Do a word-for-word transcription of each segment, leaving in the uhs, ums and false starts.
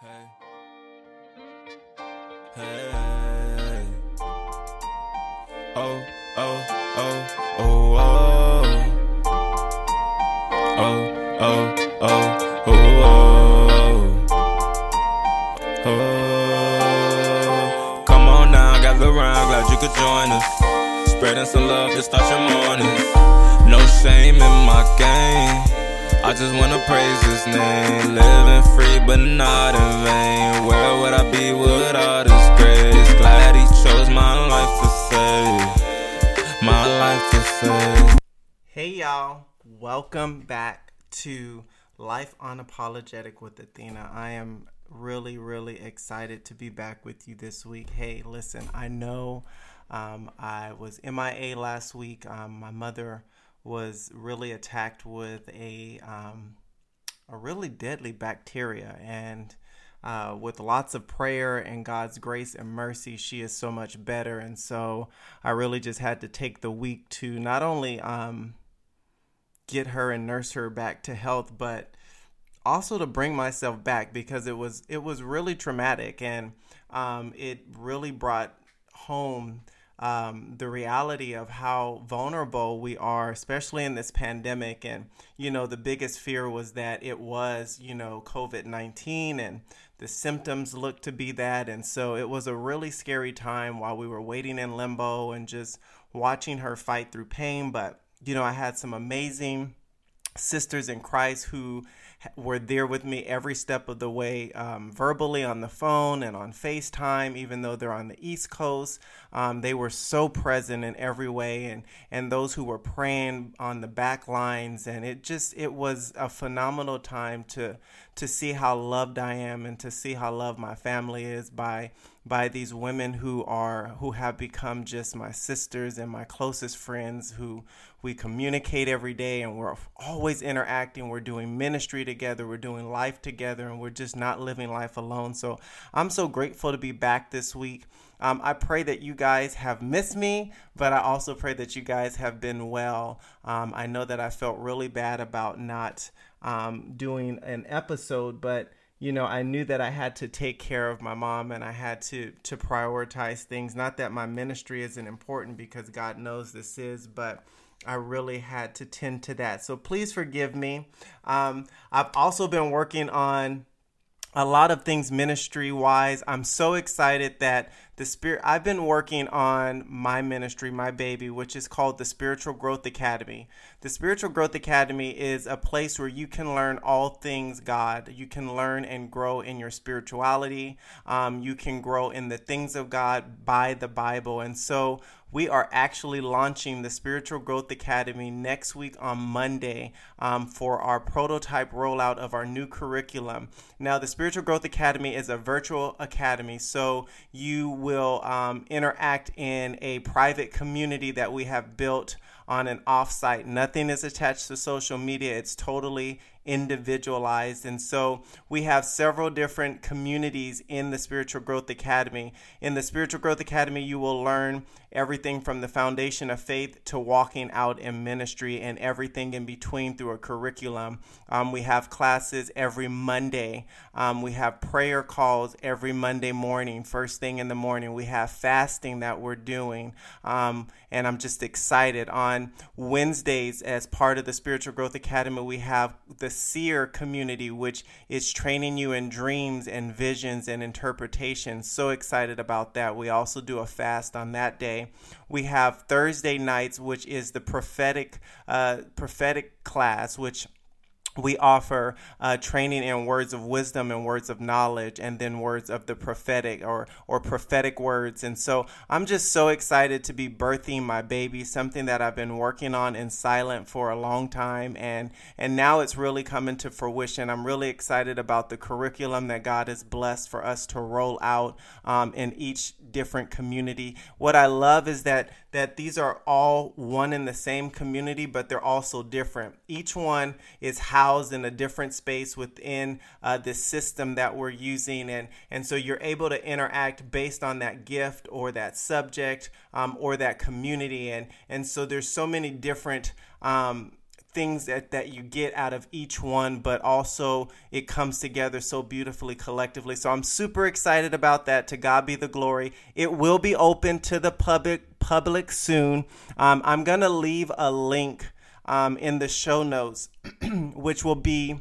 Hey. Hey. Oh, oh, oh, oh, oh. Oh, oh, oh, oh, oh. Oh. Come on now, gather round, glad you could join us. Spreading some love to start your morning. No shame in my game. I just wanna praise his name. Living free but not in vain. Where would I be without his grace? Glad he chose my life to save. My life to save. Hey y'all, welcome back to Life Unapologetic with Athena. I am really, really excited to be back with you this week. Hey, listen, I know um, I was M I A last week. Um, my mother was really attacked with a um, a really deadly bacteria, and uh, with lots of prayer and God's grace and mercy, she is so much better. And so I really just had to take the week to not only um, get her and nurse her back to health, but also to bring myself back, because it was it was really traumatic, and um, it really brought home Um, the reality of how vulnerable we are, especially in this pandemic. And, you know, the biggest fear was that it was, you know, covid nineteen, and the symptoms looked to be that. And so it was a really scary time while we were waiting in limbo and just watching her fight through pain. But, you know, I had some amazing sisters in Christ who were there with me every step of the way, um, verbally on the phone and on FaceTime, even though they're on the East Coast. Um, they were so present in every way, and, and those who were praying on the back lines. And it just, it was a phenomenal time to, to see how loved I am, and to see how loved my family is by by these women who are who have become just my sisters and my closest friends, who we communicate every day, and we're always interacting. We're doing ministry together, we're doing life together, and we're just not living life alone. So I'm so grateful to be back this week. Um, I pray that you guys have missed me, but I also pray that you guys have been well. Um, I know that I felt really bad about not um, doing an episode, but you know, I knew that I had to take care of my mom, and I had to to prioritize things. Not that my ministry isn't important, because God knows this is, but I really had to tend to that. So please forgive me. Um, I've also been working on a lot of things ministry wise. I'm so excited that the spirit, I've been working on my ministry, my baby, which is called the Spiritual Growth Academy. The Spiritual Growth Academy is a place where you can learn all things God. You can learn and grow in your spirituality. Um, you can grow in the things of God by the Bible. And so we are actually launching the Spiritual Growth Academy next week on Monday um, for our prototype rollout of our new curriculum. Now, the Spiritual Growth Academy is a virtual academy, so you will um, interact in a private community that we have built on an offsite. Nothing is attached to social media. It's totally individualized. And so we have several different communities in the Spiritual Growth Academy. In the Spiritual Growth Academy, you will learn everything from the foundation of faith to walking out in ministry, and everything in between through a curriculum. Um, we have classes every Monday. Um, we have prayer calls every Monday morning, first thing in the morning. We have fasting that we're doing. Um, and I'm just excited. On Wednesdays, as part of the Spiritual Growth Academy, we have the Seer community, which is training you in dreams and visions and interpretations. So excited about that. We also do a fast on that day. We have Thursday nights, which is the prophetic uh, prophetic class, which we offer uh, training in words of wisdom and words of knowledge, and then words of the prophetic, or or prophetic words. And so I'm just so excited to be birthing my baby, something that I've been working on in silent for a long time, and and now it's really coming to fruition. I'm really excited about the curriculum that God has blessed for us to roll out um, in each different community. What I love is that that these are all one in the same community, but they're also different. Each one is housed in a different space within uh, this system that we're using. And, and so you're able to interact based on that gift or that subject um, or that community. And, and so there's so many different um, things that, that you get out of each one, but also it comes together so beautifully collectively. So I'm super excited about that. To God be the glory. It will be open to the public public soon. Um, I'm going to leave a link um, in the show notes, which will be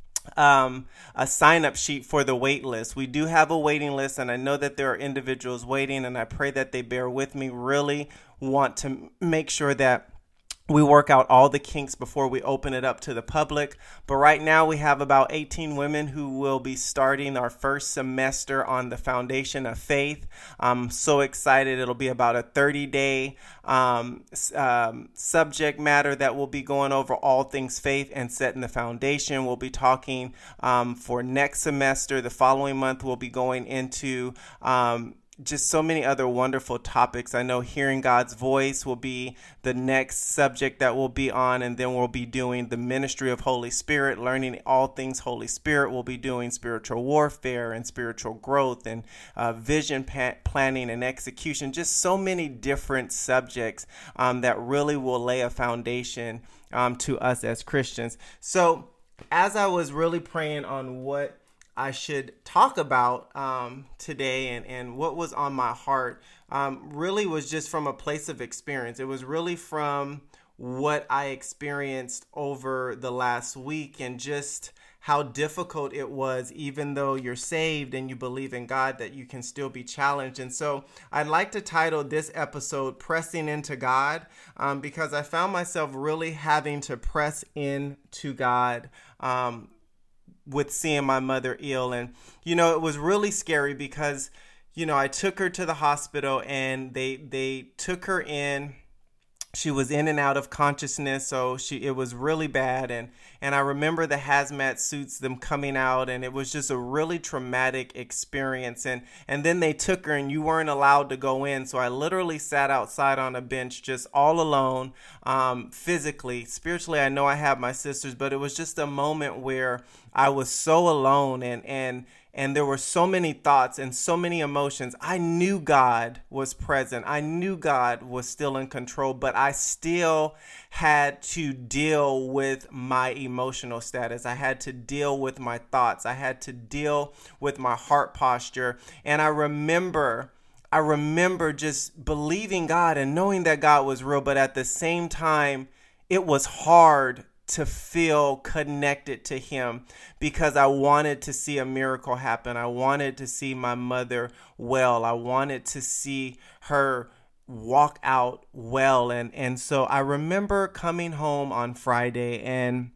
um, a sign-up sheet for the wait list. We do have a waiting list, and I know that there are individuals waiting, and I pray that they bear with me. Really want to make sure that we work out all the kinks before we open it up to the public. But right now we have about eighteen women who will be starting our first semester on the foundation of faith. I'm so excited. It'll be about a thirty day um, um, subject matter that will be going over all things faith and setting the foundation. We'll be talking um, for next semester. The following month we'll be going into um, just so many other wonderful topics. I know hearing God's voice will be the next subject that we'll be on, and then we'll be doing the ministry of Holy Spirit, learning all things Holy Spirit. We'll be doing spiritual warfare and spiritual growth and uh, vision pa- planning and execution, just so many different subjects um, that really will lay a foundation um, to us as Christians. So as I was really praying on what I should talk about um, today and, and what was on my heart um, really was just from a place of experience. It was really from what I experienced over the last week and just how difficult it was, even though you're saved and you believe in God, that you can still be challenged. And so I'd like to title this episode Pressing Into God um, because I found myself really having to press into God um with seeing my mother ill. And, you know, it was really scary because, you know, I took her to the hospital and they, they took her in. She was in and out of consciousness. So she, it was really bad. And, and I remember the hazmat suits, them coming out, and it was just a really traumatic experience. And, and then they took her and you weren't allowed to go in. So I literally sat outside on a bench, just all alone, um, physically. Spiritually, I know I have my sisters, but it was just a moment where I was so alone, and, and, and there were so many thoughts and so many emotions. I knew God was present. I knew God was still in control, but I still had to deal with my emotional status. I had to deal with my thoughts. I had to deal with my heart posture. And I remember I remember just believing God and knowing that God was real, but at the same time, it was hard to feel connected to him because I wanted to see a miracle happen. I wanted to see my mother well. I wanted to see her walk out well. And, and so I remember coming home on Friday, and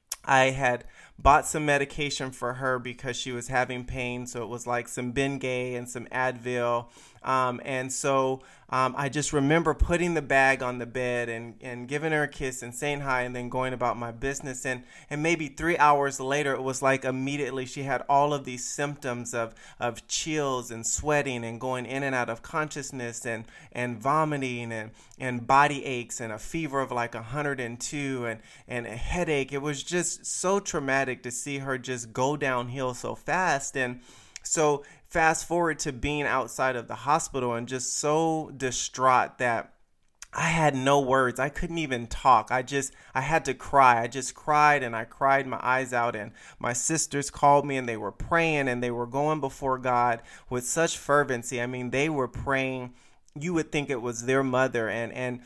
I had bought some medication for her because she was having pain. So it was like some Bengay and some Advil. Um, and so um, I just remember putting the bag on the bed and, and giving her a kiss and saying hi and then going about my business. And, and maybe three hours later, it was like immediately she had all of these symptoms of, of chills and sweating and going in and out of consciousness and, and vomiting and, and body aches and a fever of like one hundred two and, and a headache. It was just so traumatic to see her just go downhill so fast. And so fast forward to being outside of the hospital and just so distraught that I had no words. I couldn't even talk. I just, I had to cry. I just cried and I cried my eyes out, and my sisters called me and they were praying and they were going before God with such fervency. I mean, they were praying. You would think it was their mother, and, and,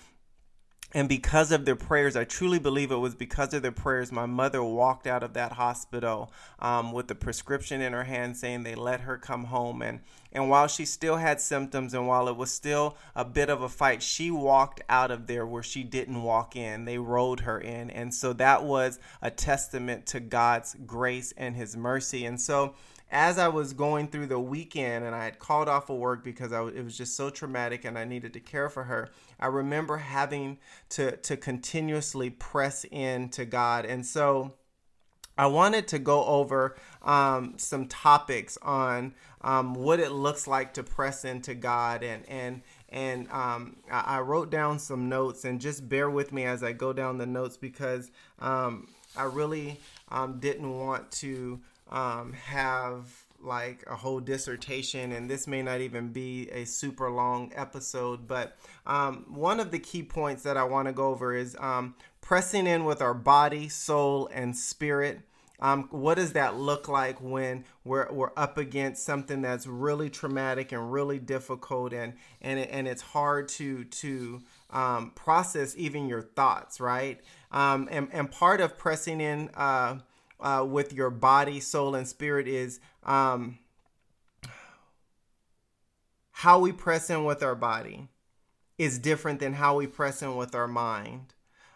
And because of their prayers, I truly believe it was because of their prayers, my mother walked out of that hospital um, with the prescription in her hand saying they let her come home. And, and while she still had symptoms and while it was still a bit of a fight, she walked out of there where she didn't walk in. They rolled her in. And so that was a testament to God's grace and his mercy. And so as I was going through the weekend and I had called off of work because I, it was just so traumatic and I needed to care for her, I remember having to, to continuously press into God. And so I wanted to go over um, some topics on um, what it looks like to press into God. And, and, and um, I, I wrote down some notes, and just bear with me as I go down the notes because um, I really um, didn't want to Um, have like a whole dissertation, and this may not even be a super long episode, but um, one of the key points that I want to go over is um, pressing in with our body, soul, and spirit. Um, what does that look like when we're we're up against something that's really traumatic and really difficult, and and it, and it's hard to to um, process even your thoughts, right? Um, and and part of pressing in uh, uh, with your body, soul, and spirit is um, how we press in with our body is different than how we press in with our mind.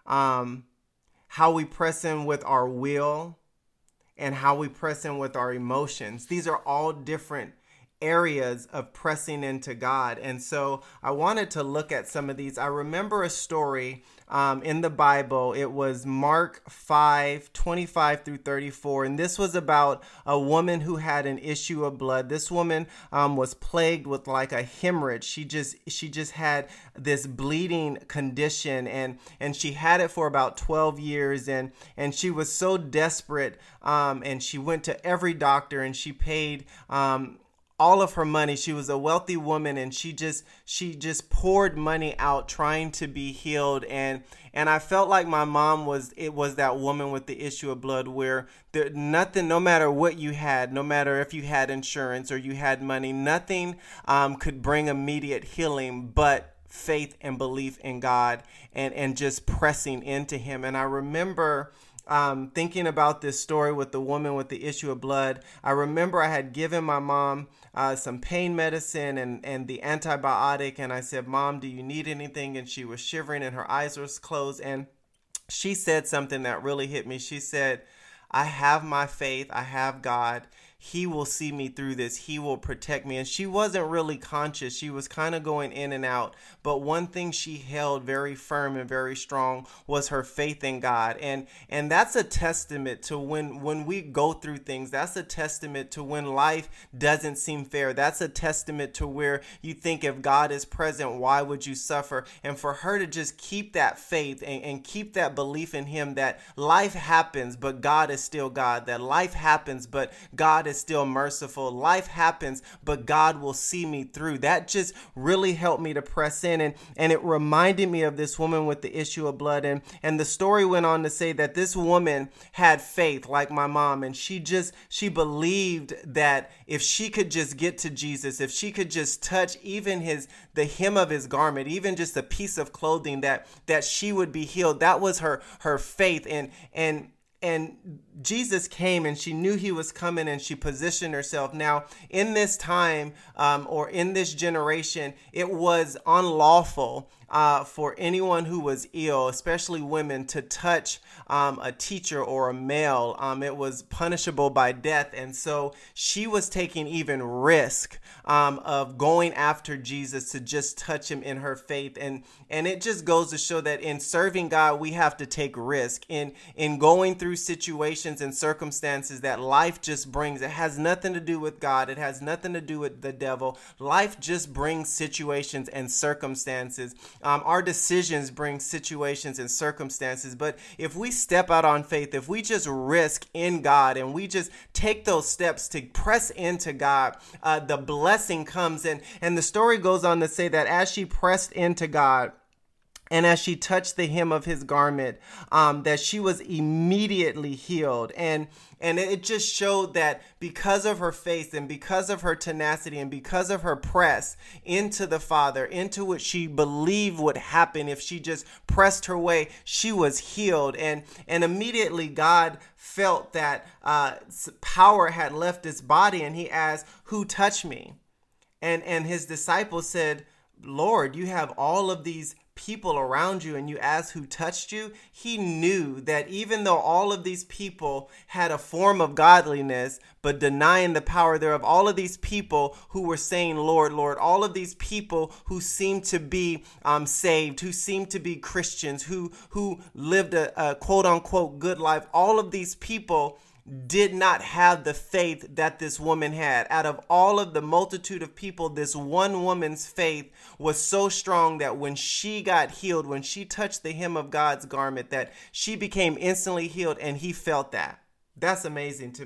Um, how we press in with our will and how we press in with our emotions. These are all different areas of pressing into God. And so I wanted to look at some of these. I remember a story um, in the Bible. It was Mark five, twenty-five through thirty-four. And this was about a woman who had an issue of blood. This woman um, was plagued with like a hemorrhage. She just she just had this bleeding condition, and and she had it for about twelve years. And, and she was so desperate, um, and she went to every doctor, and she paid um, all of her money. She was a wealthy woman, and she just she just poured money out trying to be healed. And and I felt like my mom was it was that woman with the issue of blood, where there nothing, no matter what you had, no matter if you had insurance or you had money, nothing um, could bring immediate healing but faith and belief in God, and and just pressing into Him. And I remember Um, thinking about this story with the woman with the issue of blood. I remember I had given my mom uh, some pain medicine and, and the antibiotic, and I said, "Mom, do you need anything?" And she was shivering and her eyes were closed, and she said something that really hit me. She said, "I have my faith. I have God. He will see me through this. He will protect me." And she wasn't really conscious. She was kind of going in and out. But one thing she held very firm and very strong was her faith in God. And and that's a testament to when, when we go through things. That's a testament to when life doesn't seem fair. That's a testament to where you think, if God is present, why would you suffer? And for her to just keep that faith and, and keep that belief in Him, that life happens, but God is still God. That life happens, but God is is still merciful. Life happens, but God will see me through. That just really helped me to press in, and and it reminded me of this woman with the issue of blood. And and the story went on to say that this woman had faith like my mom, and she just she believed that if she could just get to Jesus, if she could just touch even his the hem of his garment, even just a piece of clothing, that that she would be healed. That was her her faith. And and And Jesus came, and she knew He was coming, and she positioned herself. Now, in this time um, or in this generation, it was unlawful uh, for anyone who was ill, especially women, to touch um, a teacher or a male. Um, it was punishable by death. And so she was taking even risk um, of going after Jesus to just touch Him in her faith. And and it just goes to show that in serving God, we have to take risk. In, in going through situations and circumstances that life just brings. It has nothing to do with God. It has nothing to do with the devil. Life just brings situations and circumstances. Um, our decisions bring situations and circumstances. But if we step out on faith, if we just risk in God and we just take those steps to press into God, uh, the blessing comes. And, and the story goes on to say that as she pressed into God, and as she touched the hem of His garment, um, that she was immediately healed. And and it just showed that because of her faith and because of her tenacity and because of her press into the Father, into what she believed would happen if she just pressed her way, she was healed. And, and immediately God felt that uh, power had left His body, and He asked, "Who touched me?" And, and His disciples said, "Lord, you have all of these people around you, and you ask who touched you." He knew that even though all of these people had a form of godliness but denying the power thereof, all of these people who were saying, "Lord, Lord," all of these people who seemed to be um, saved, who seemed to be Christians, who who lived a, a quote unquote good life, all of these people did not have the faith that this woman had. Out of all of the multitude of people, this one woman's faith was so strong that when she got healed, when she touched the hem of God's garment, that she became instantly healed, and He felt that. That's amazing to me.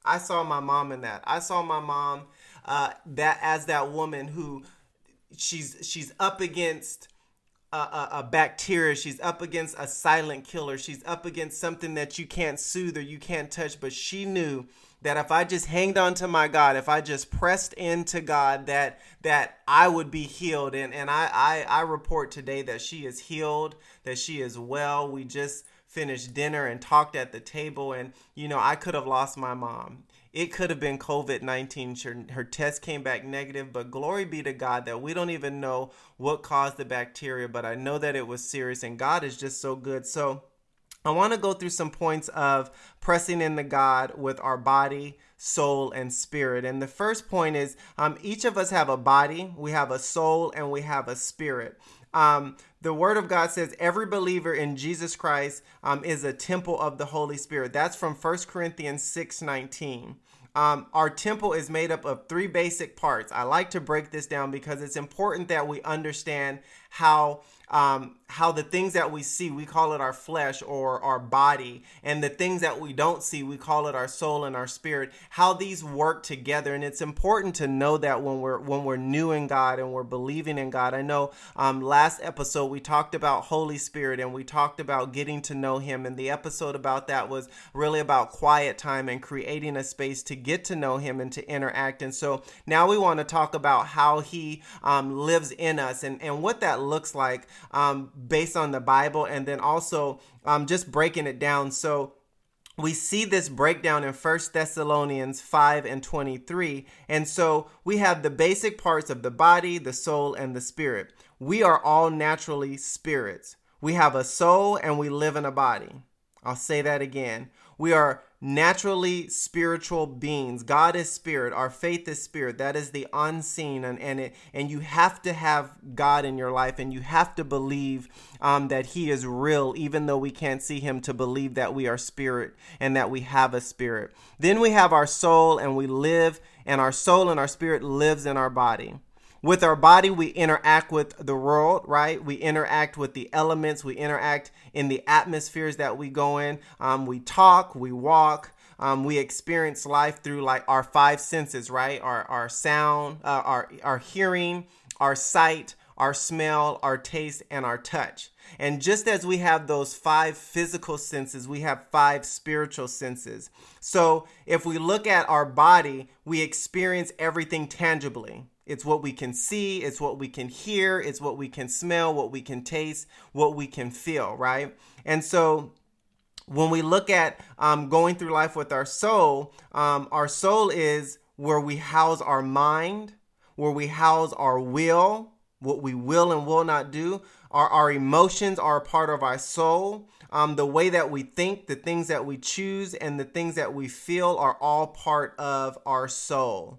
I saw my mom in that. I saw my mom uh, that as that woman who she's she's up against a, a, a bacteria. She's up against a silent killer. She's up against something that you can't soothe or you can't touch. But she knew that if I just hanged on to my God, if I just pressed into God, that that I would be healed. And and I, I, I report today that she is healed, that she is well. We just finished dinner and talked at the table. And, you know, I could have lost my mom. It could have been covid nineteen. Her, her test came back negative, but glory be to God that we don't even know what caused the bacteria, but I know that it was serious, and God is just so good. So I want to go through some points of pressing into God with our body, soul, and spirit. And the first point is um, each of us have a body, we have a soul, and we have a spirit. Um, the word of God says every believer in Jesus Christ um, is a temple of the Holy Spirit. That's from First Corinthians six nineteen. Um, our temple is made up of three basic parts. I like to break this down because it's important that we understand how um, how the things that we see, we call it our flesh or our body, and the things that we don't see, we call it our soul and our spirit, how these work together. And it's important to know that when we're when we're new in God and we're believing in God. I know um, last episode we talked about Holy Spirit and we talked about getting to know Him, and the episode about that was really about quiet time and creating a space to get to know Him and to interact. And so now we want to talk about how He um, lives in us and, and what that looks like um, based on the Bible, and then also um, just breaking it down. So we see this breakdown in First Thessalonians five and twenty-three. And so we have the basic parts of the body, the soul, and the spirit. We are all naturally spirits. We have a soul and we live in a body. I'll say that again. We are naturally spiritual beings. God is spirit. Our faith is spirit. That is the unseen. And and, it, and you have to have God in your life, and you have to believe um, that He is real, even though we can't see Him, to believe that we are spirit and that we have a spirit. Then we have our soul, and we live, and our soul and our spirit lives in our body. With our body, we interact with the world, right? We interact with the elements. We interact in the atmospheres that we go in. Um, we talk, we walk, um, we experience life through like our five senses, right? Our our sound, uh, our our hearing, our sight, our smell, our taste, and our touch. And just as we have those five physical senses, we have five spiritual senses. So if we look at our body, we experience everything tangibly. It's what we can see, it's what we can hear, it's what we can smell, what we can taste, what we can feel, right? And so when we look at um, going through life with our soul, um, our soul is where we house our mind, where we house our will, what we will and will not do. Our, our emotions are a part of our soul. Um, the way that we think, the things that we choose, and the things that we feel are all part of our soul.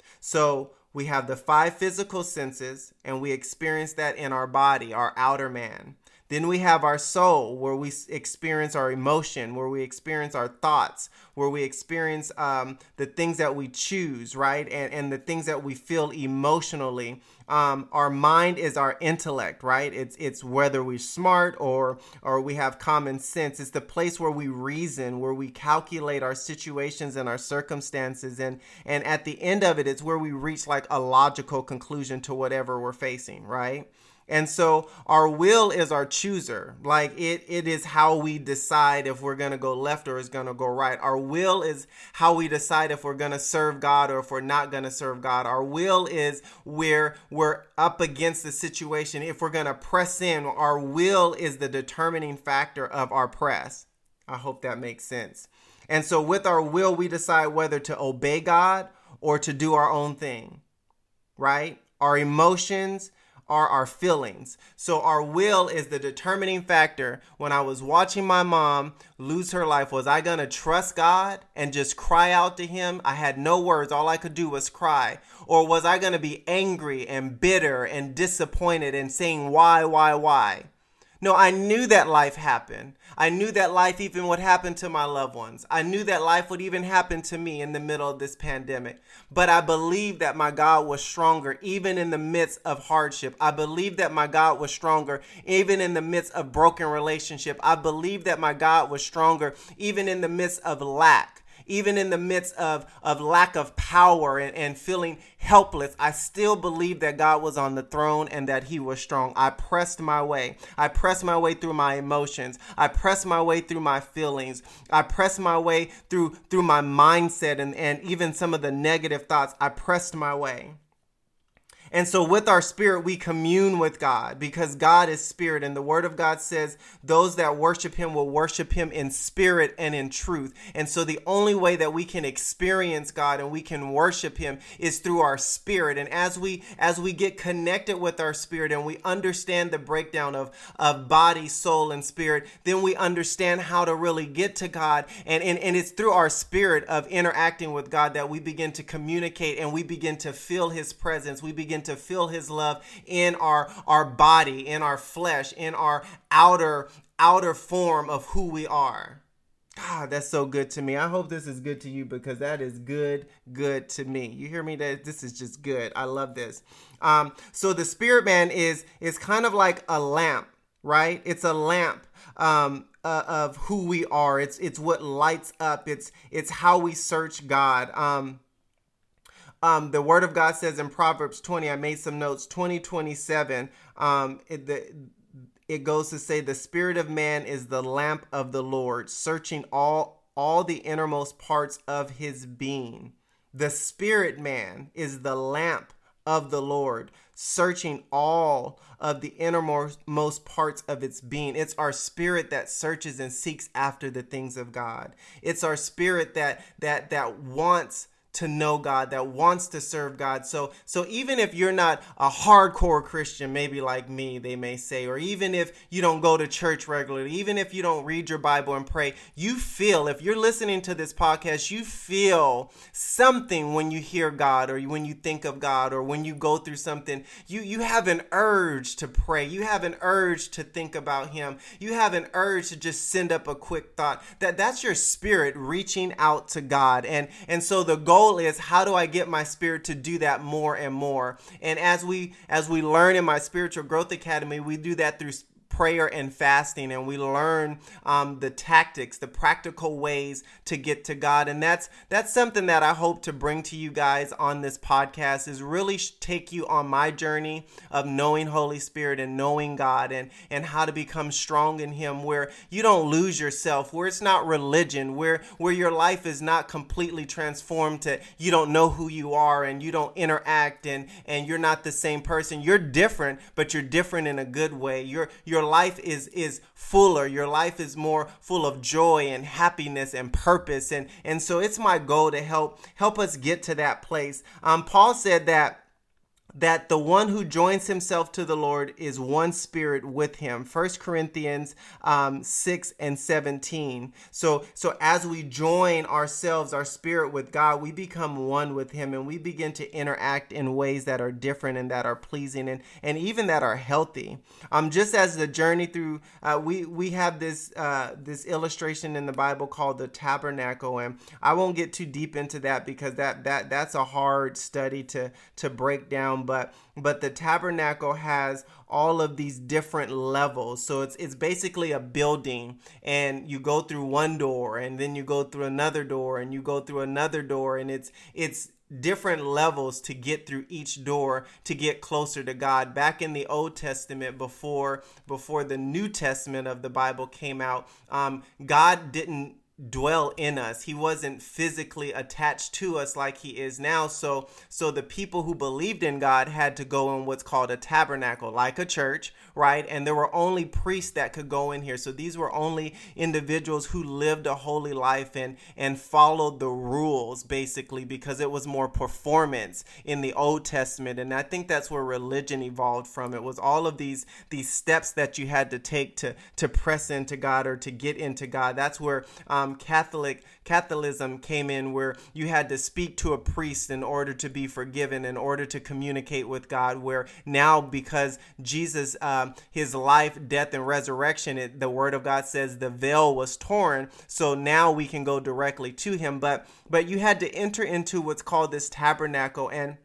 So we have the five physical senses, and we experience that in our body, our outer man. Then we have our soul, where we experience our emotion, where we experience our thoughts, where we experience um, the things that we choose, right? And, and the things that we feel emotionally. Um, our mind is our intellect, right? It's it's whether we're smart or or we have common sense. It's the place where we reason, where we calculate our situations and our circumstances. And, and at the end of it, it's where we reach like a logical conclusion to whatever we're facing, right? And so our will is our chooser. Like it, it is how we decide if we're going to go left or is going to go right. Our will is how we decide if we're going to serve God or if we're not going to serve God. Our will is where we're up against the situation. If we're going to press in, our will is the determining factor of our press. I hope that makes sense. And so with our will, we decide whether to obey God or to do our own thing, right? Our emotions are our feelings. So our will is the determining factor. When I was watching my mom lose her life, was I going to trust God and just cry out to Him? I had no words. All I could do was cry. Or was I going to be angry and bitter and disappointed and saying, why, why, why? No, I knew that life happened. I knew that life even would happen to my loved ones. I knew that life would even happen to me in the middle of this pandemic. But I believed that my God was stronger even in the midst of hardship. I believed that my God was stronger even in the midst of broken relationship. I believed that my God was stronger even in the midst of lack. even in the midst of, of lack of power and, and feeling helpless, I still believed that God was on the throne and that he was strong. I pressed my way. I pressed my way through my emotions. I pressed my way through my feelings. I pressed my way through, through my mindset and, and even some of the negative thoughts. I pressed my way. And so with our spirit, we commune with God because God is spirit. And the word of God says those that worship him will worship him in spirit and in truth. And so the only way that we can experience God and we can worship him is through our spirit. And as we as we get connected with our spirit and we understand the breakdown of, of body, soul, and spirit, then we understand how to really get to God. And, and, and it's through our spirit of interacting with God that we begin to communicate and we begin to feel his presence. We begin to feel his love in our our body, in our flesh, in our outer outer form of who we are. God, that's so good to me. I hope this is good to you because that is good, good to me. You hear me? That this is just good. I love this. Um, so the spirit man is is kind of like a lamp, right? It's a lamp um, uh, of who we are. It's it's what lights up. It's it's how we search God. Um, Um, the word of God says in Proverbs twenty, I made some notes, twenty twenty-seven, um, it, the, it goes to say, the spirit of man is the lamp of the Lord, searching all, all the innermost parts of his being. The spirit man is the lamp of the Lord, searching all of the innermost parts of its being. It's our spirit that searches and seeks after the things of God. It's our spirit that, that, that wants to know God, that wants to serve God. So so even if you're not a hardcore Christian, maybe like me, they may say, or even if you don't go to church regularly, even if you don't read your Bible and pray, you feel, if you're listening to this podcast, you feel something when you hear God or when you think of God or when you go through something. You, you have an urge to pray. You have an urge to think about him. You have an urge to just send up a quick thought. That, that's your spirit reaching out to God. And, and so the goal is, how do I get my spirit to do that more and more? And as we as we learn in my Spiritual Growth Academy, we do that through prayer and fasting, and we learn um, the tactics, the practical ways to get to God. And that's that's something that I hope to bring to you guys on this podcast, is really take you on my journey of knowing Holy Spirit and knowing God and, and how to become strong in him, where you don't lose yourself, where it's not religion, where, where your life is not completely transformed to you don't know who you are and you don't interact and, and you're not the same person. You're different, but you're different in a good way. You're, you're life is is fuller. Your life is more full of joy and happiness and purpose. And, and so it's my goal to help help us get to that place. Um, Paul said that that the one who joins himself to the Lord is one spirit with him. First Corinthians um, six and seventeen. So, so as we join ourselves, our spirit with God, we become one with him and we begin to interact in ways that are different and that are pleasing and, and even that are healthy. Um, just as the journey through, uh, we, we have this, uh, this illustration in the Bible called the tabernacle. And I won't get too deep into that because that, that, that's a hard study to, to break down. But but the tabernacle has all of these different levels. So it's it's basically a building, and you go through one door and then you go through another door and you go through another door, and it's it's different levels to get through each door to get closer to God. Back in the Old Testament, before before the New Testament of the Bible came out, um, God didn't dwell in us. He wasn't physically attached to us like he is now. So, so the people who believed in God had to go in what's called a tabernacle, like a church, right? And there were only priests that could go in here. So these were only individuals who lived a holy life and, and followed the rules, basically, because it was more performance in the Old Testament. And I think that's where religion evolved from. It was all of these, these steps that you had to take to, to press into God or to get into God. That's where, um, Catholic Catholicism came in, where you had to speak to a priest in order to be forgiven, in order to communicate with God. Where now, because Jesus, um, his life, death, and resurrection, it, the Word of God says the veil was torn. So now we can go directly to him. But but you had to enter into what's called this tabernacle, and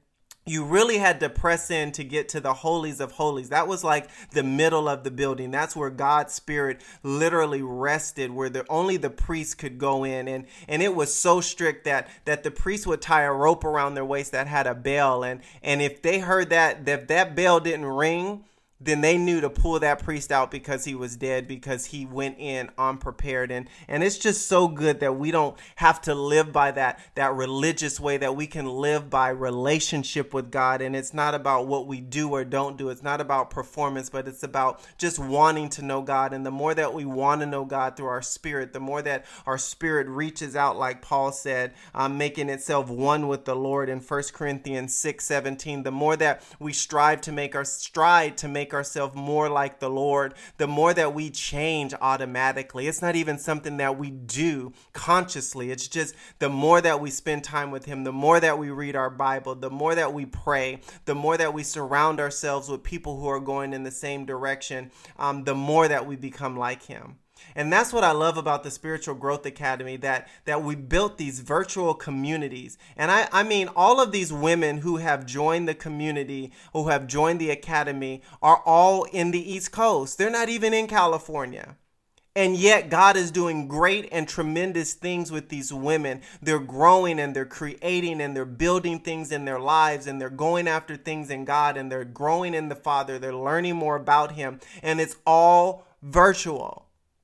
you really had to press in to get to the holies of holies. That was like the middle of the building. That's where God's spirit literally rested, where the, only the priests could go in. And, and it was so strict that, that the priests would tie a rope around their waist that had a bell. And, and if they heard that, if that bell didn't ring, then they knew to pull that priest out because he was dead, because he went in unprepared. And and it's just so good that we don't have to live by that, that religious way, that we can live by relationship with God. And it's not about what we do or don't do. It's not about performance, but it's about just wanting to know God. And the more that we want to know God through our spirit, the more that our spirit reaches out, like Paul said, um, making itself one with the Lord in First Corinthians six seventeen, the more that we strive to make our stride to make ourselves more like the Lord, the more that we change automatically. It's not even something that we do consciously. It's just the more that we spend time with him, the more that we read our Bible, the more that we pray, the more that we surround ourselves with people who are going in the same direction, um, the more that we become like him. And that's what I love about the Spiritual Growth Academy, that that we built these virtual communities. And I, I mean, all of these women who have joined the community, who have joined the academy, are all in the East Coast. They're not even in California. And yet God is doing great and tremendous things with these women. They're growing and they're creating and they're building things in their lives, and they're going after things in God, and they're growing in the Father. They're learning more about him, and it's all virtual.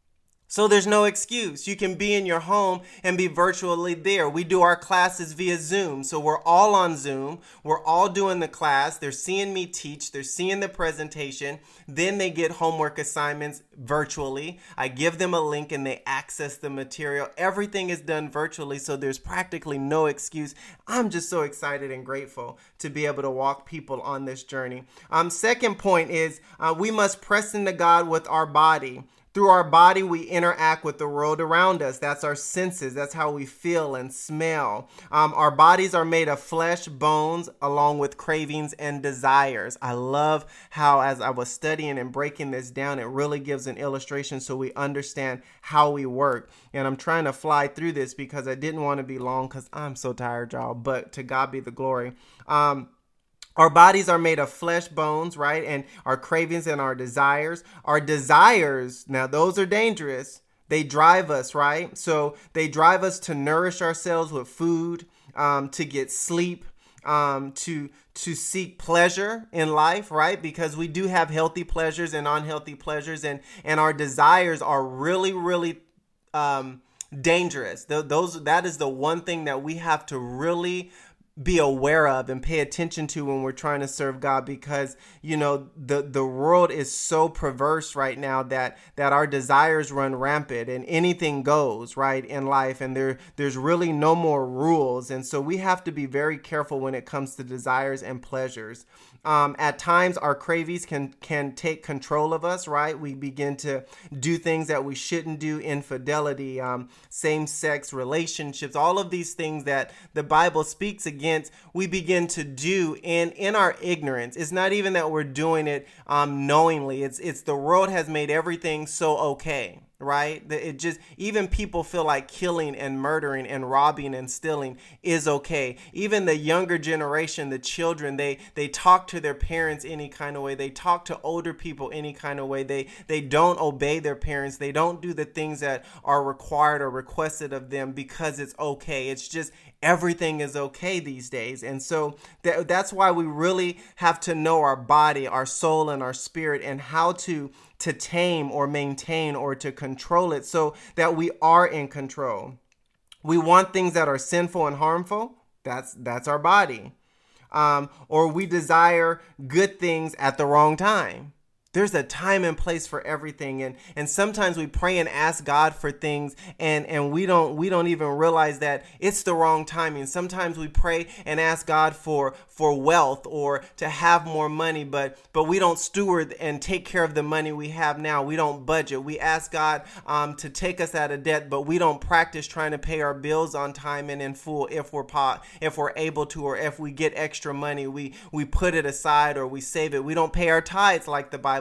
So there's no excuse. You can be in your home and be virtually there. We do our classes via Zoom. So we're all on Zoom. We're all doing the class. They're seeing me teach. They're seeing the presentation. Then they get homework assignments virtually. I give them a link and they access the material. Everything is done virtually. So there's practically no excuse. I'm just so excited and grateful to be able to walk people on this journey. Um, second point is uh, we must press into God with our body. Through our body, we interact with the world around us. That's our senses. That's how we feel and smell. Um, our bodies are made of flesh, bones, along with cravings and desires. I love how, as I was studying and breaking this down, it really gives an illustration so we understand how we work. And I'm trying to fly through this because I didn't want to be long because I'm so tired, y'all. But to God be the glory. Um, Our bodies are made of flesh, bones, right? And our cravings and our desires. Our desires, now those are dangerous. They drive us, right? So they drive us to nourish ourselves with food, um, to get sleep, um, to to seek pleasure in life, right? Because we do have healthy pleasures and unhealthy pleasures. And, and our desires are really, really um, dangerous. Th- those That is the one thing that we have to really be aware of and pay attention to when we're trying to serve God, because, you know, the, the world is so perverse right now that, that our desires run rampant and anything goes, right, in life. And there, there's really no more rules. And so we have to be very careful when it comes to desires and pleasures. Um, at times, our cravings can, can take control of us, right? We begin to do things that we shouldn't do, infidelity, um, same-sex relationships, all of these things that the Bible speaks against, we begin to do in, in our ignorance. It's not even that we're doing it um, knowingly. It's, it's the world has made everything so okay. Right? It just, even people feel like killing and murdering and robbing and stealing is okay. Even the younger generation, the children, they, they talk to their parents any kind of way. They talk to older people any kind of way. They, they don't obey their parents. They don't do the things that are required or requested of them because it's okay. It's just, everything is okay these days. And so th- that's why we really have to know our body, our soul, and our spirit, and how to to tame or maintain or to control it so that we are in control. We want things that are sinful and harmful. That's that's our body. Um, or we desire good things at the wrong time. There's a time and place for everything. And, and sometimes we pray and ask God for things and, and we don't we don't even realize that it's the wrong timing. Sometimes we pray and ask God for, for wealth or to have more money, but but we don't steward and take care of the money we have now. We don't budget. We ask God um, to take us out of debt, but we don't practice trying to pay our bills on time and in full if we're po- if we're able to, or if we get extra money, we, we put it aside or we save it. We don't pay our tithes like the Bible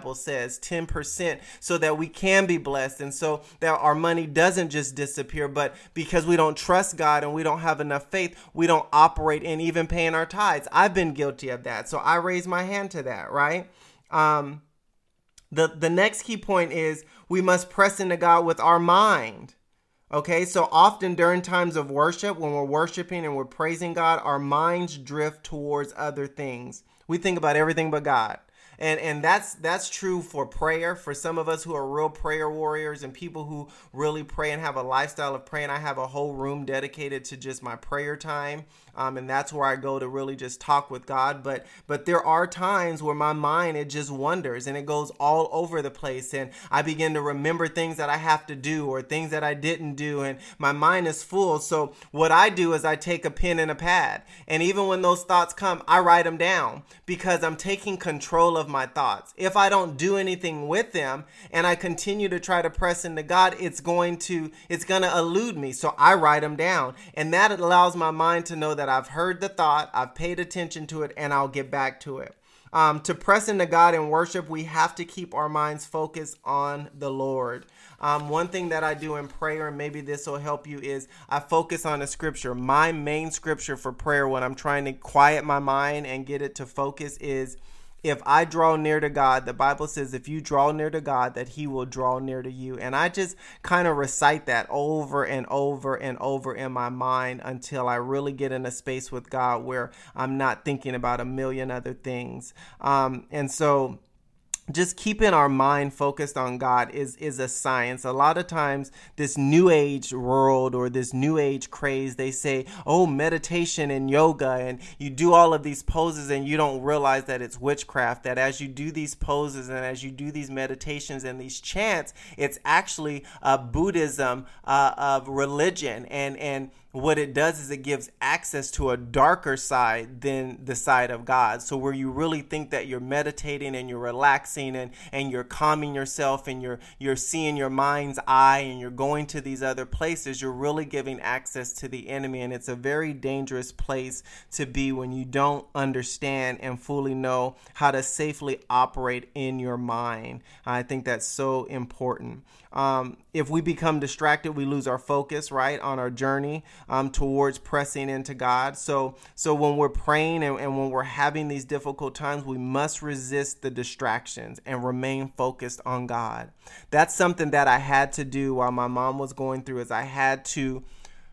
Bible says, ten percent, so that we can be blessed. And so that our money doesn't just disappear, but because we don't trust God and we don't have enough faith, we don't operate in even paying our tithes. I've been guilty of that. So I raise my hand to that, right? Um, the, the next key point is we must press into God with our mind. Okay, so often during times of worship, when we're worshiping and we're praising God, our minds drift towards other things. We think about everything but God. And and that's that's true for prayer. For some of us who are real prayer warriors and people who really pray and have a lifestyle of praying, I have a whole room dedicated to just my prayer time. Um, and that's where I go to really just talk with God. But but there are times where my mind, it just wanders and it goes all over the place. And I begin to remember things that I have to do or things that I didn't do. And my mind is full. So what I do is I take a pen and a pad. And even when those thoughts come, I write them down because I'm taking control of my thoughts. If I don't do anything with them and I continue to try to press into God, it's going to, it's going to elude me. So I write them down. And that allows my mind to know that I've heard the thought, I've paid attention to it, and I'll get back to it. Um, to press into God in worship, we have to keep our minds focused on the Lord. Um, one thing that I do in prayer, and maybe this will help you, is I focus on a scripture. My main scripture for prayer when I'm trying to quiet my mind and get it to focus is, if I draw near to God, the Bible says if you draw near to God, that he will draw near to you. And I just kind of recite that over and over and over in my mind until I really get in a space with God where I'm not thinking about a million other things. Um, and so just keeping our mind focused on God is, is a science. A lot of times this new age world or this new age craze, they say, oh, meditation and yoga, and you do all of these poses and you don't realize that it's witchcraft, that as you do these poses and as you do these meditations and these chants, it's actually a Buddhism uh, of religion. And, and what it does is it gives access to a darker side than the side of God. So where you really think that you're meditating and you're relaxing and, and you're calming yourself and you're you're seeing your mind's eye and you're going to these other places, you're really giving access to the enemy. And it's a very dangerous place to be when you don't understand and fully know how to safely operate in your mind. I think that's so important. Um, if we become distracted, we lose our focus, right, on our journey um, towards pressing into God. So so when we're praying and, and when we're having these difficult times, we must resist the distractions and remain focused on God. That's something that I had to do while my mom was going through, is I had to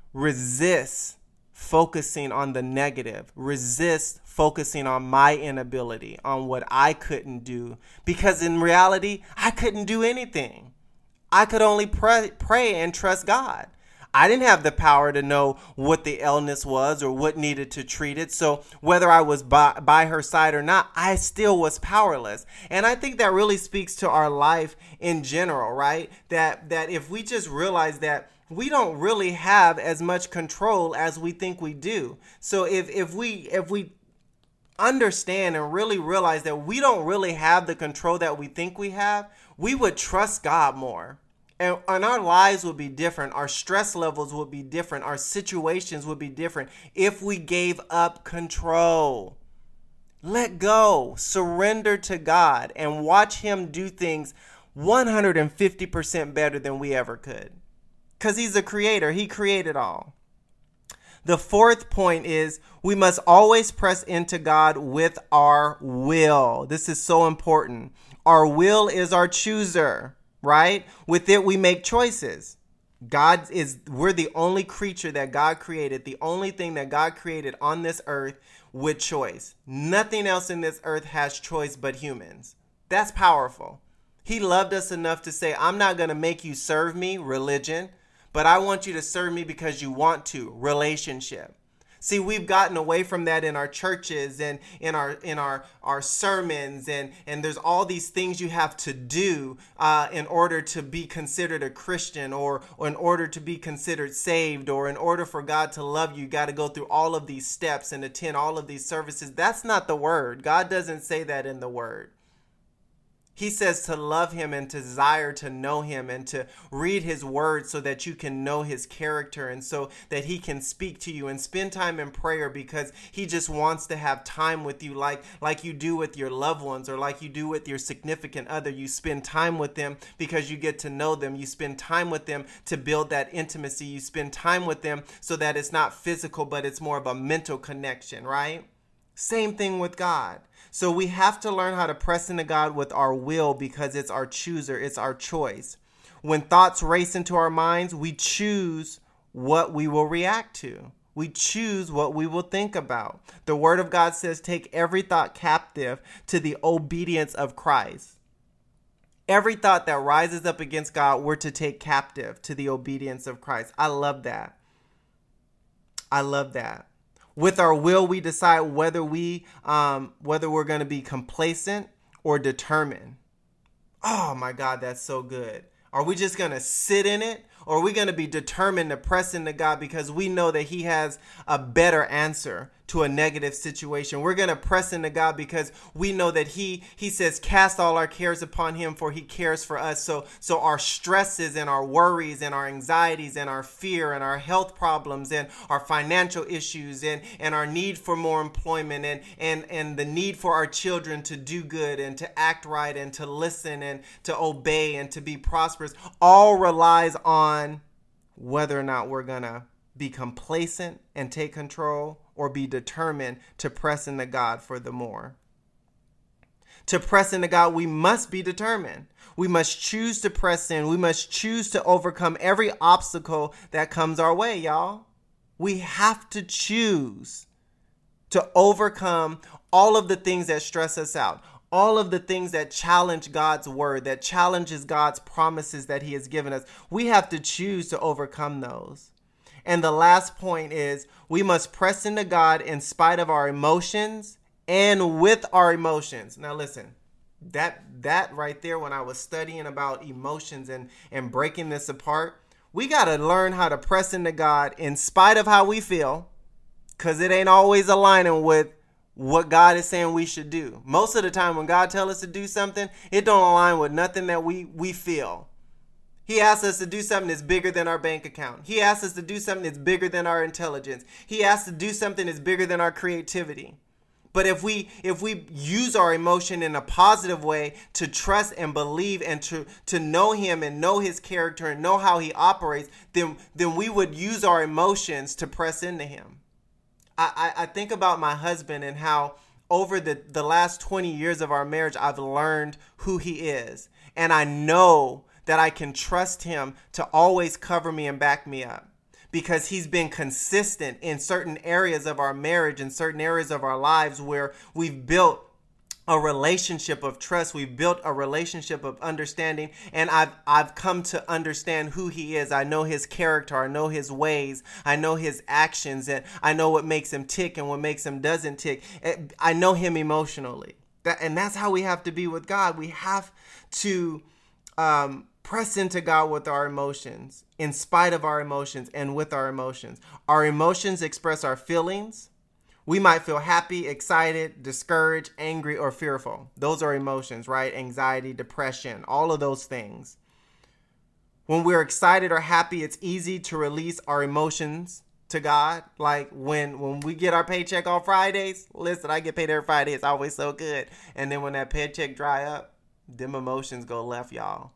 resist focusing on the negative, resist focusing on my inability, on what I couldn't do, because in reality, I couldn't do anything. I could only pray, pray and trust God. I didn't have the power to know what the illness was or what needed to treat it. So whether I was by, by her side or not, I still was powerless. And I think that really speaks to our life in general, right? That that if we just realize that we don't really have as much control as we think we do. So if if we if we understand and really realize that we don't really have the control that we think we have, we would trust God more. And, and our lives would be different. Our stress levels would be different. Our situations would be different if we gave up control. Let go, surrender to God, and watch him do things one hundred fifty percent better than we ever could. Because he's a creator. He created all. The fourth point is we must always press into God with our will. This is so important. Our will is our chooser, right? With it, we make choices. God is, we're the only creature that God created, the only thing that God created on this earth with choice. Nothing else in this earth has choice but humans. That's powerful. He loved us enough to say, I'm not going to make you serve me, religion, but I want you to serve me because you want to, relationship. See, we've gotten away from that in our churches and in our in our, our sermons, and, and there's all these things you have to do uh, in order to be considered a Christian, or, or in order to be considered saved, or in order for God to love you, you got to go through all of these steps and attend all of these services. That's not the word. God doesn't say that in the word. He says to love him and to desire to know him and to read his word so that you can know his character and so that he can speak to you, and spend time in prayer because he just wants to have time with you like, like you do with your loved ones or like you do with your significant other. You spend time with them because you get to know them. You spend time with them to build that intimacy. You spend time with them so that it's not physical, but it's more of a mental connection, right? Same thing with God. So we have to learn how to press into God with our will because it's our chooser, it's our choice. When thoughts race into our minds, we choose what we will react to. We choose what we will think about. The Word of God says, take every thought captive to the obedience of Christ. Every thought that rises up against God, we're to take captive to the obedience of Christ. I love that. I love that. With our will, we decide whether we, um, whether we're going to be complacent or determined. Oh my God, that's so good. Are we just going to sit in it, or are we going to be determined to press into God because we know that he has a better answer to a negative situation? We're going to press into God because we know that he he says, cast all our cares upon him, for he cares for us. So so our stresses and our worries and our anxieties and our fear and our health problems and our financial issues and, and our need for more employment and, and, and the need for our children to do good and to act right and to listen and to obey and to be prosperous all relies on whether or not we're going to be complacent and take control or be determined to press into God for the more. To press into God, we must be determined. We must choose to press in. We must choose to overcome every obstacle that comes our way, y'all. We have to choose to overcome all of the things that stress us out. All of the things that challenge God's word, that challenges God's promises that he has given us. We have to choose to overcome those. And the last point is we must press into God in spite of our emotions and with our emotions. Now listen, that that right there, when I was studying about emotions and, and breaking this apart, we got to learn how to press into God in spite of how we feel, because it ain't always aligning with what God is saying we should do. Most of the time when God tells us to do something, it don't align with nothing that we, we feel. He asks us to do something that's bigger than our bank account. He asks us to do something that's bigger than our intelligence. He asks us to do something that's bigger than our creativity. But if we if we use our emotion in a positive way to trust and believe and to, to know him and know his character and know how he operates, then, then we would use our emotions to press into him. I, I think about my husband and how over the, the last twenty years of our marriage, I've learned who he is. And I know that I can trust him to always cover me and back me up because he's been consistent in certain areas of our marriage and certain areas of our lives where we've built a relationship of trust. We've built a relationship of understanding, and I've I've come to understand who he is. I know his character. I know his ways. I know his actions, and I know what makes him tick and what makes him doesn't tick. I know him emotionally. That, and that's how we have to be with God. We have to um, press into God with our emotions, in spite of our emotions and with our emotions. Our emotions express our feelings. We might feel happy, excited, discouraged, angry, or fearful. Those are emotions, right? Anxiety, depression, all of those things. When we're excited or happy, it's easy to release our emotions to God. Like when, when we get our paycheck on Fridays, listen, I get paid every Friday. It's always so good. And then when that paycheck dry up, them emotions go left, y'all.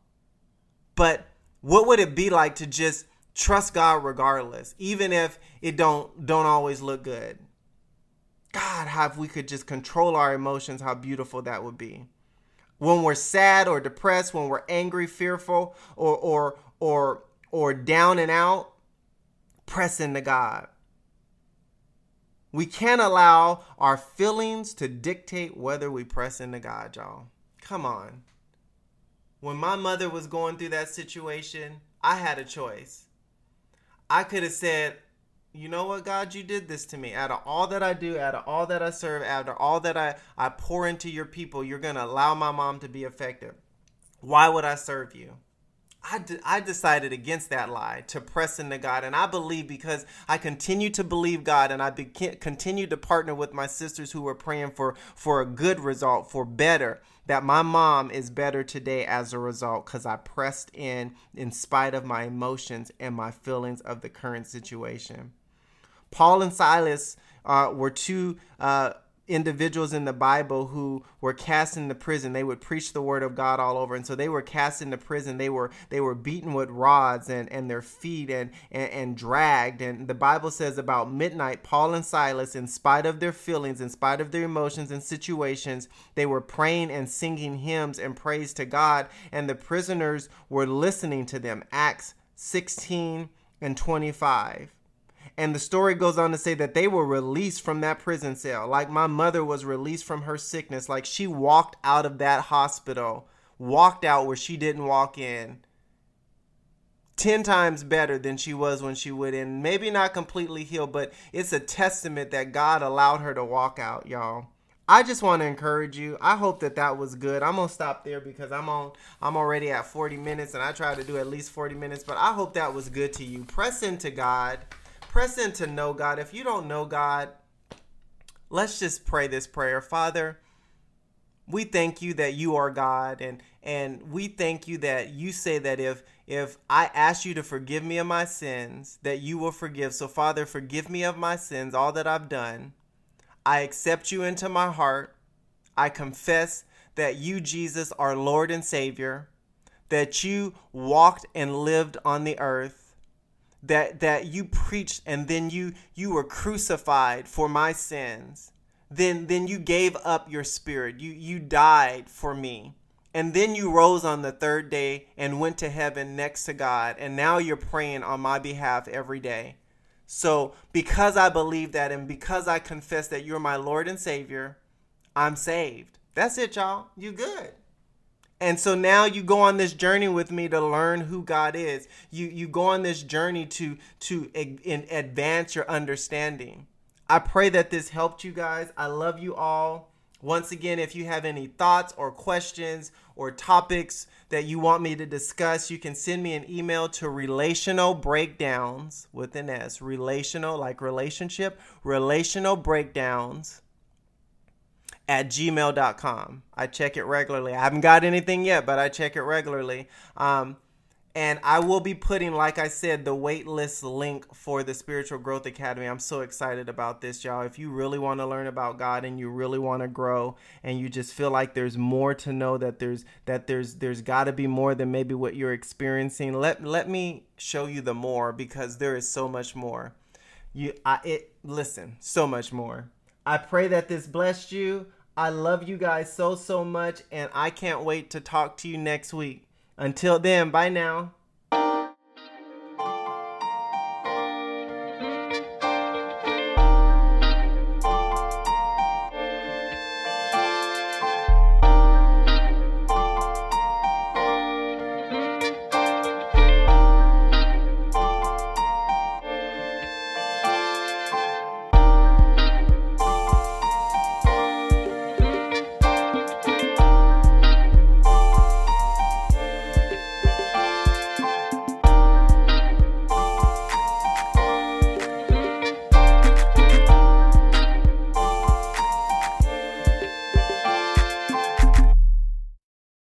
But what would it be like to just trust God regardless, even if it don't don't always look good? God, how if we could just control our emotions, how beautiful that would be. When we're sad or depressed, when we're angry, fearful, or or or or down and out, press into God. We can't allow our feelings to dictate whether we press into God, y'all. Come on. When my mother was going through that situation, I had a choice. I could have said, you know what, God, you did this to me. Out of all that I do, out of all that I serve, out of all that I, I pour into your people, you're going to allow my mom to be affected. Why would I serve you? I, de- I decided against that lie, to press into God. And I believe, because I continue to believe God, and I be- continue to partner with my sisters who were praying for, for a good result, for better, that my mom is better today as a result, because I pressed in in spite of my emotions and my feelings of the current situation. Paul and Silas uh, were two uh, individuals in the Bible who were cast into prison. They would preach the word of God all over. And so they were cast into prison. They were they were beaten with rods and, and their feet and, and, and dragged. And the Bible says about midnight, Paul and Silas, in spite of their feelings, in spite of their emotions and situations, they were praying and singing hymns and praise to God. And the prisoners were listening to them. Acts sixteen and twenty-five. And the story goes on to say that they were released from that prison cell. Like my mother was released from her sickness. Like she walked out of that hospital, walked out where she didn't walk in, ten times better than she was when she went in. Maybe not completely healed, but it's a testament that God allowed her to walk out, y'all. I just want to encourage you. I hope that that was good. I'm going to stop there because I'm on. I'm already at forty minutes, and I try to do at least forty minutes. But I hope that was good to you. Press into God. Press in to know God. If you don't know God, let's just pray this prayer. Father, we thank you that you are God, and and we thank you that you say that if if I ask you to forgive me of my sins, that you will forgive. So Father, forgive me of my sins, all that I've done. I accept you into my heart. I confess that you, Jesus, are Lord and Savior, that you walked and lived on the earth, that that you preached and then you you were crucified for my sins. Then then you gave up your spirit. You you died for me. And then you rose on the third day and went to heaven next to God. And now you're praying on my behalf every day. So because I believe that and because I confess that you're my Lord and Savior, I'm saved. That's it, y'all. You good. And so now you go on this journey with me to learn who God is. You you go on this journey to to in, advance your understanding. I pray that this helped you guys. I love you all. Once again, if you have any thoughts or questions or topics that you want me to discuss, you can send me an email to relational breakdowns with an S. Relational, like relationship, relational breakdowns at gmail dot com. I check it regularly. I haven't got anything yet, but I check it regularly. Um, and I will be putting, like I said, the wait list link for the Spiritual Growth Academy. I'm so excited about this, y'all. If you really want to learn about God and you really want to grow and you just feel like there's more to know, that there's that there's there's got to be more than maybe what you're experiencing, let let me show you the more, because there is so much more. You I it listen, so much more. I pray that this blessed you. I love you guys so, so much, and I can't wait to talk to you next week. Until then, bye now.